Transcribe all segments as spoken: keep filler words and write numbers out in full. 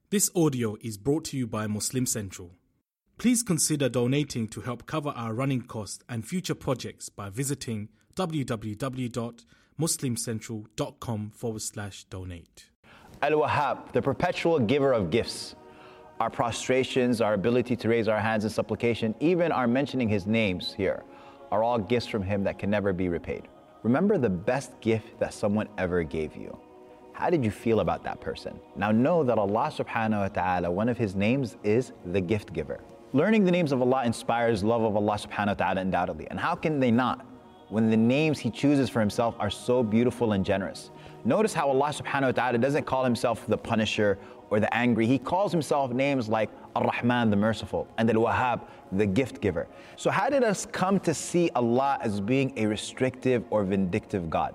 This audio is brought to you by Muslim Central. Please consider donating to help cover our running costs and future projects by visiting www.muslimcentral.com forward slash donate. Al-Wahhab, the perpetual giver of gifts. Our prostrations, our ability to raise our hands in supplication, even our mentioning his names here, are all gifts from him that can never be repaid. Remember the best gift that someone ever gave you. How did you feel about that person? Now know that Allah subhanahu wa ta'ala, one of his names is the gift giver. Learning the names of Allah inspires love of Allah subhanahu wa ta'ala undoubtedly. And how can they not when the names he chooses for himself are so beautiful and generous? Notice how Allah subhanahu wa ta'ala doesn't call himself the punisher or the angry. He calls himself names like Ar-Rahman, the merciful, and Al-Wahhab, the gift giver. So how did us come to see Allah as being a restrictive or vindictive God?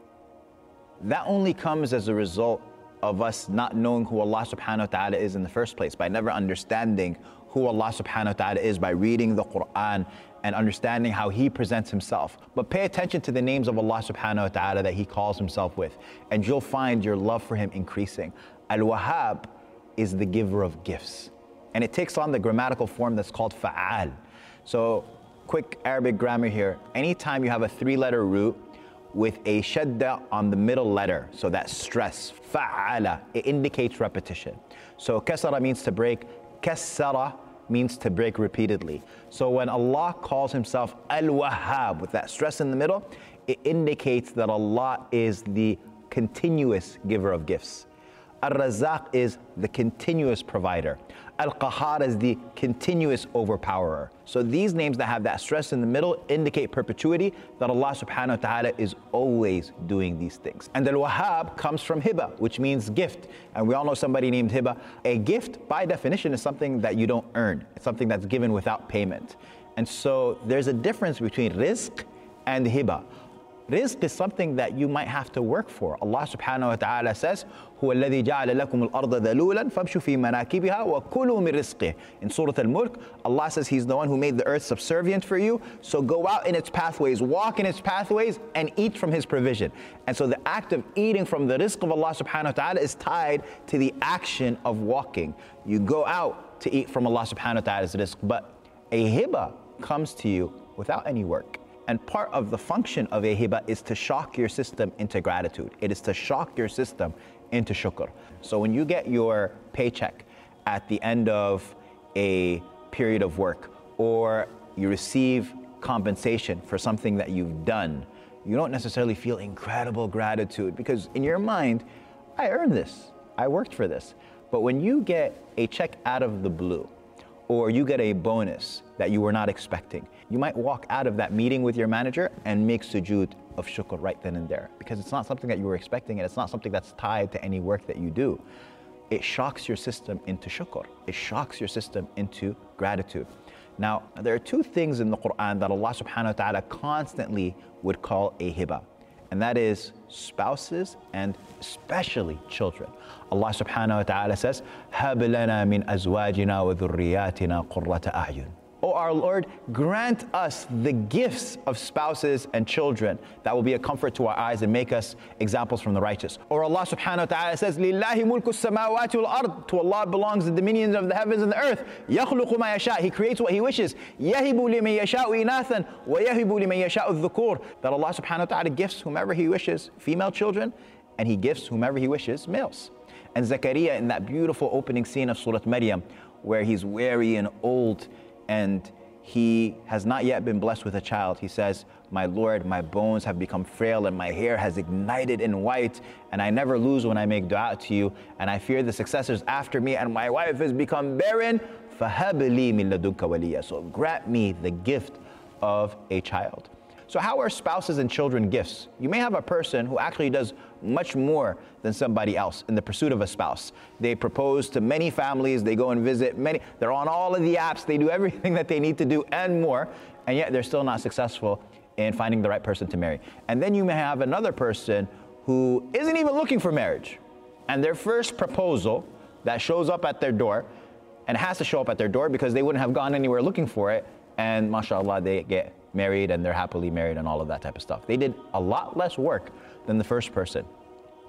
That only comes as a result of us not knowing who Allah subhanahu wa ta'ala is in the first place, by never understanding who Allah subhanahu wa ta'ala is, by reading the Quran and understanding how he presents himself. But pay attention to the names of Allah subhanahu wa ta'ala that he calls himself with, and you'll find your love for him increasing. Al-Wahhab is the giver of gifts, and it takes on the grammatical form that's called fa'al. So quick Arabic grammar here. Anytime you have a three-letter root with a shadda on the middle letter, so that stress, fa'ala, it indicates repetition. So kasara means to break, kassara means to break repeatedly. So when Allah calls himself Al-Wahhab with that stress in the middle, it indicates that Allah is the continuous giver of gifts. Ar-Razzaq is the continuous provider. Al-Qahhar is the continuous overpowerer. So these names that have that stress in the middle indicate perpetuity, that Allah subhanahu wa ta'ala is always doing these things. And Al-Wahhab comes from Hiba, which means gift. And we all know somebody named Hiba. A gift, by definition, is something that you don't earn. It's something that's given without payment. And so there's a difference between rizq and Hiba. Rizq is something that you might have to work for. Allah subhanahu wa ta'ala says, هُوَ الَّذِي جَعَلَ لَكُمُ الْأَرْضَ ذَلُولًا فَامْشُوا فِي مَنَاكِبِهَا وَكُلُوا مِن رِزْقِهِ. In Surah Al-Mulk, Allah says he's the one who made the earth subservient for you. So go out in its pathways, walk in its pathways, and eat from his provision. And so the act of eating from the rizq of Allah subhanahu wa ta'ala is tied to the action of walking. You go out to eat from Allah subhanahu wa ta'ala's rizq, but a hiba comes to you without any work. And part of the function of a hiba is to shock your system into gratitude. It is to shock your system into shukr. So when you get your paycheck at the end of a period of work, or you receive compensation for something that you've done, you don't necessarily feel incredible gratitude, because in your mind, I earned this, I worked for this. But when you get a check out of the blue, or you get a bonus that you were not expecting, you might walk out of that meeting with your manager and make sujood of shukr right then and there, because it's not something that you were expecting, and it's not something that's tied to any work that you do. It shocks your system into shukr. It shocks your system into gratitude. Now, there are two things in the Quran that Allah subhanahu wa ta'ala constantly would call a hiba, and that is spouses and especially children. Allah subhanahu wa ta'ala says, هَبْ لَنَا مِنْ أَزْوَاجِنَا وَذُرِّيَّاتِنَا قُرَّةَ أَعْيُنٍ. O our Lord, grant us the gifts of spouses and children that will be a comfort to our eyes and make us examples from the righteous. Or Allah subhanahu wa ta'ala says, لِلَّهِ مُلْكُ السَّمَاوَاتِ وَالْأَرْضِ. To Allah belongs the dominions of the heavens and the earth. يَخْلُقُ مَا يَشَاءُ. He creates what He wishes. يَهِبُ لِمَن يَشَاءُ إِنَاثًا وَيَهِبُ لِمَن يَشَاءُ الذُّكُورَ. That Allah subhanahu wa ta'ala gifts whomever He wishes female children, and He gifts whomever He wishes males. And Zakaria, in that beautiful opening scene of Surah Maryam, where he's weary and old, and he has not yet been blessed with a child, he says, my Lord, my bones have become frail and my hair has ignited in white, and I never lose when I make dua to you, and I fear the successors after me, and my wife has become barren. فَهَبْ لِي مِن لَدُنْكَ وَلِيًّا. So grant me the gift of a child. So how are spouses and children gifts? You may have a person who actually does much more than somebody else in the pursuit of a spouse. They propose to many families, they go and visit many, they're on all of the apps, they do everything that they need to do and more, and yet they're still not successful in finding the right person to marry. And then you may have another person who isn't even looking for marriage, and their first proposal that shows up at their door, and has to show up at their door because they wouldn't have gone anywhere looking for it, and mashallah, they get married and they're happily married and all of that type of stuff. They did a lot less work than the first person.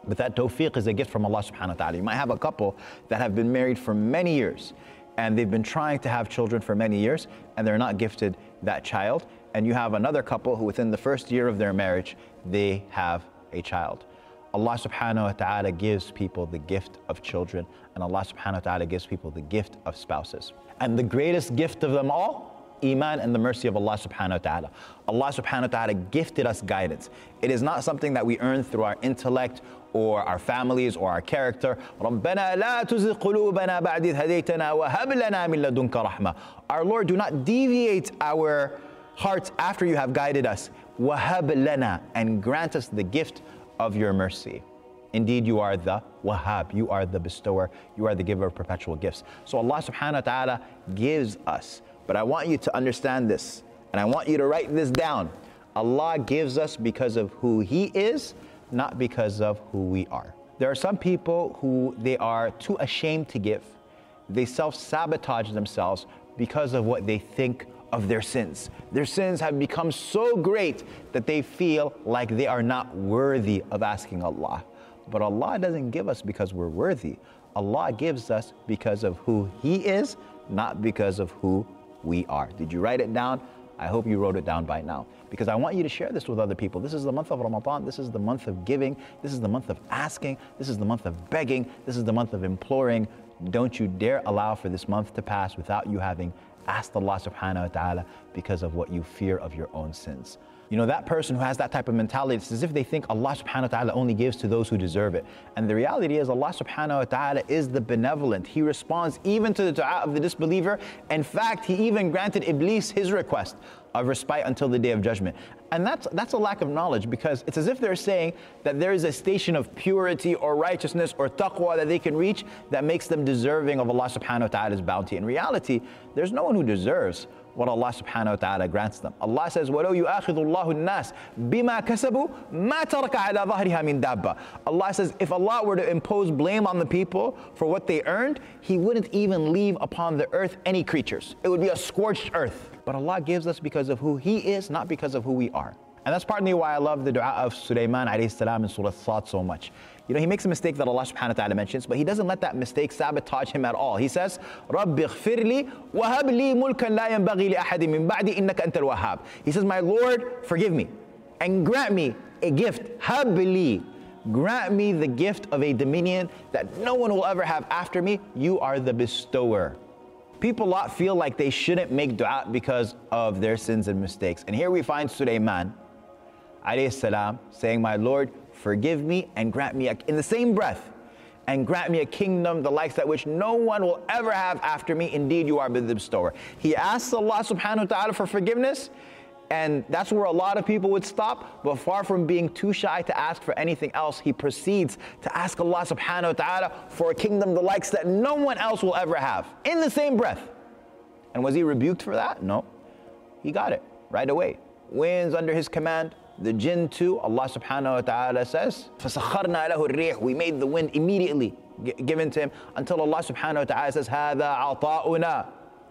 But that tawfiq is a gift from Allah subhanahu wa ta'ala. You might have a couple that have been married for many years and they've been trying to have children for many years and they're not gifted that child. And you have another couple who within the first year of their marriage, they have a child. Allah subhanahu wa ta'ala gives people the gift of children, and Allah subhanahu wa ta'ala gives people the gift of spouses. And the greatest gift of them all, Iman and the mercy of Allah subhanahu wa ta'ala. Allah subhanahu wa ta'ala gifted us guidance. It is not something that we earn through our intellect or our families or our character. رَبَّنَا لَا تُزِغْ قُلُوبَنَا بَعْدِ إِذْ هَدَيْتَنَا وَهَبْ لَنَا مِن لَدُنْكَ رَحْمَةً. Our Lord, do not deviate our hearts after you have guided us. وَهَبْ لَنَا, and grant us the gift of your mercy. Indeed, you are the Wahhab, you are the bestower, you are the giver of perpetual gifts. So Allah subhanahu wa ta'ala gives us. But I want you to understand this, and I want you to write this down. Allah gives us because of who He is, not because of who we are. There are some people who they are too ashamed to give. They self-sabotage themselves because of what they think of their sins. Their sins have become so great that they feel like they are not worthy of asking Allah. But Allah doesn't give us because we're worthy. Allah gives us because of who He is, not because of who we are. Did you write it down? I hope you wrote it down by now, because I want you to share this with other people. This is the month of Ramadan. This is the month of giving. This is the month of asking. This is the month of begging. This is the month of imploring. Don't you dare allow for this month to pass without you having asked Allah subhanahu wa ta'ala because of what you fear of your own sins. You know, that person who has that type of mentality, it's as if they think Allah subhanahu wa ta'ala only gives to those who deserve it. And the reality is Allah subhanahu wa ta'ala is the benevolent. He responds even to the dua of the disbeliever. In fact, He even granted Iblis his request of respite until the day of judgment. And that's, that's a lack of knowledge, because it's as if they're saying that there is a station of purity or righteousness or taqwa that they can reach that makes them deserving of Allah subhanahu wa ta'ala's bounty. In reality, there's no one who deserves what Allah subhanahu wa ta'ala grants them. Allah says, وَلَوْ يُؤَاخِذُ اللَّهُ النَّاسِ بِمَا كَسَبُوا مَا تَرَكَ عَلَى ظَهْرِهَا مِن دَابَّةٍ. Allah says, if Allah were to impose blame on the people for what they earned, He wouldn't even leave upon the earth any creatures. It would be a scorched earth. But Allah gives us because of who He is, not because of who we are. And that's partly why I love the dua of Sulaiman alayhi salam in Surah Sad so much. You know, he makes a mistake that Allah subhanahu wa ta'ala mentions, but he doesn't let that mistake sabotage him at all. He says, رَبِّ اغْفِرْ لِي وَهَبْ لِي مُلْكًا لَا يَنْبَغِي لِأَحَدٍ مِّن بَعْدِي إِنَّكَ أَنْتَ الْوَهَّابُ. He says, my Lord, forgive me and grant me a gift. هَبْ لِي, grant me the gift of a dominion that no one will ever have after me. You are the bestower. People a lot feel like they shouldn't make dua because of their sins and mistakes. And here we find Sulaiman alayhi salam saying, my Lord, forgive me and grant me a, in the same breath, and grant me a kingdom the likes at which no one will ever have after me. Indeed, you are the bestower. He asks Allah subhanahu wa ta'ala for forgiveness, and that's where a lot of people would stop. But far from being too shy to ask for anything else, he proceeds to ask Allah subhanahu wa ta'ala for a kingdom the likes that no one else will ever have, in the same breath. And was he rebuked for that? No. He got it right away. Winds under his command, the jinn too. Allah subhanahu wa ta'ala says, فَسَخَّرْنَا لَهُ الرِّيحِ, we made the wind immediately g- given to him, until Allah subhanahu wa ta'ala says, هَذَا عَطَاؤُنَا.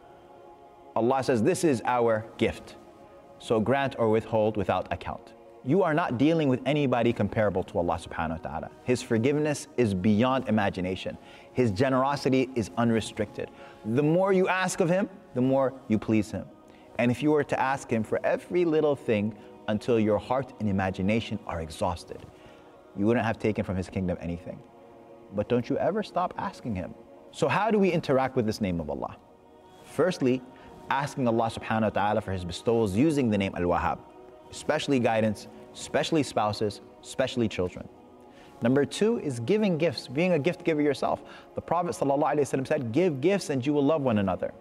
Allah says, this is our gift. So grant or withhold without account. You are not dealing with anybody comparable to Allah subhanahu wa ta'ala. His forgiveness is beyond imagination. His generosity is unrestricted. The more you ask of Him, the more you please Him. And if you were to ask Him for every little thing until your heart and imagination are exhausted, you wouldn't have taken from His kingdom anything. But don't you ever stop asking Him. So how do we interact with this name of Allah? Firstly, asking Allah subhanahu wa ta'ala for His bestowals using the name Al-Wahhab, especially guidance, especially spouses, especially children. Number two is giving gifts, being a gift giver yourself. The Prophet sallallahu alaihi wasallam said, give gifts and you will love one another.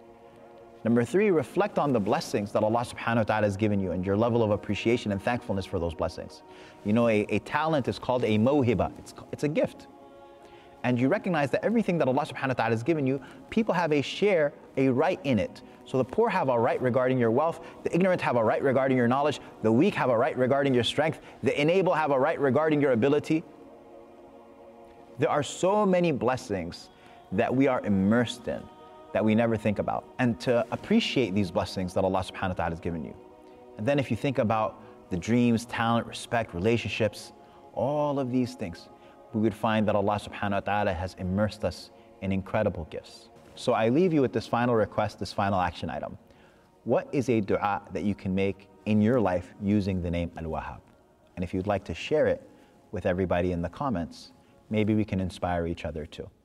Number three, reflect on the blessings that Allah subhanahu wa ta'ala has given you and your level of appreciation and thankfulness for those blessings. You know, a, a talent is called a mawhiba. It's, it's a gift. And you recognize that everything that Allah subhanahu wa ta'ala has given you, people have a share, a right in it. So the poor have a right regarding your wealth, the ignorant have a right regarding your knowledge, the weak have a right regarding your strength, the enable have a right regarding your ability. There are so many blessings that we are immersed in that we never think about. And to appreciate these blessings that Allah subhanahu wa ta'ala has given you. And then if you think about the dreams, talent, respect, relationships, all of these things, we would find that Allah subhanahu wa ta'ala has immersed us in incredible gifts. So I leave you with this final request, this final action item. What is a dua that you can make in your life using the name Al-Wahhab? And if you'd like to share it with everybody in the comments, maybe we can inspire each other too.